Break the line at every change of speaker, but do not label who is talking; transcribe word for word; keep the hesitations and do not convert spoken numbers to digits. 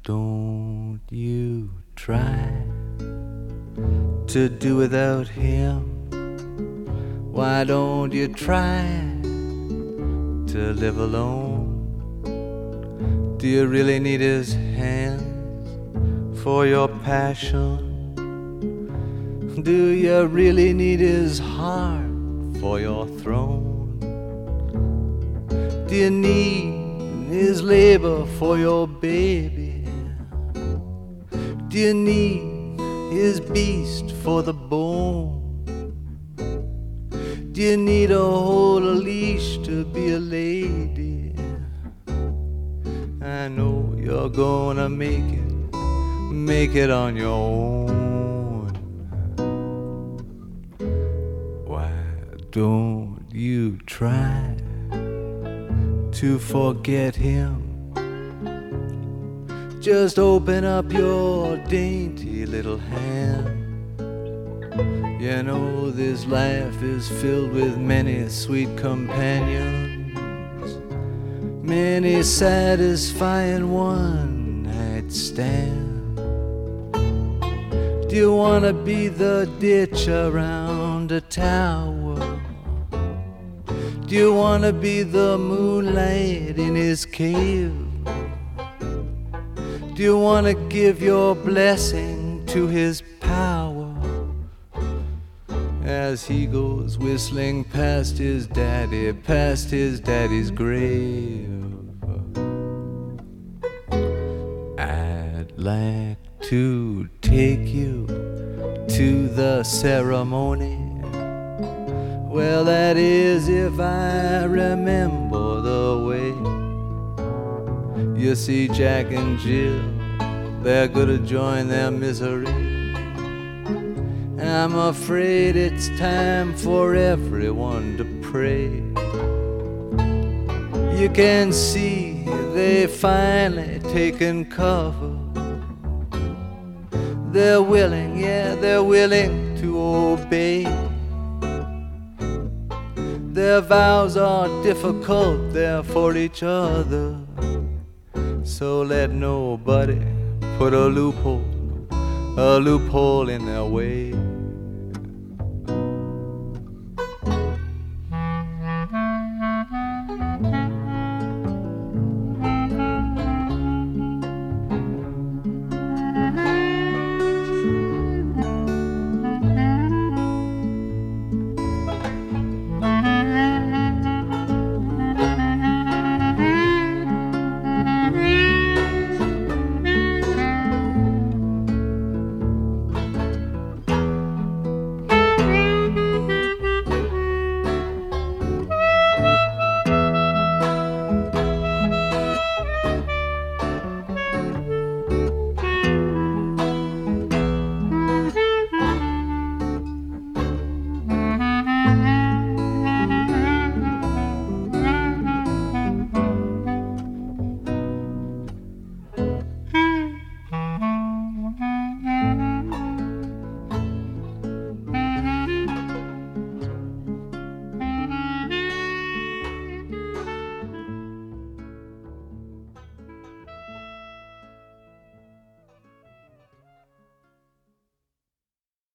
don't you try to do without him? Why don't you try to live alone? Do you really need his hands for your passion? Do you really need his heart for your throne? Do you need his labor for your baby? Do you need his beast for the bone? Do you need a whole leash to be a lady? I know you're gonna make it, make it on your own. Why don't you try to forget him? Just open up your dainty little hand. You know this life is filled with many sweet companions, many satisfying one-night stands. Do you want to be the ditch around a tower? Do you want to be the moonlight in his cave? Do you want to give your blessing to his power as he goes whistling past his daddy, past his daddy's grave? I'd like to take you to the ceremony. Well, that is if I remember the way. You see, Jack and Jill, they're gonna join their misery. I'm afraid it's time for everyone to pray. You can see they finally taken cover. They're willing, yeah, they're willing to obey. Their vows are difficult, they're for each other. So let nobody put a loophole, a loophole in their way.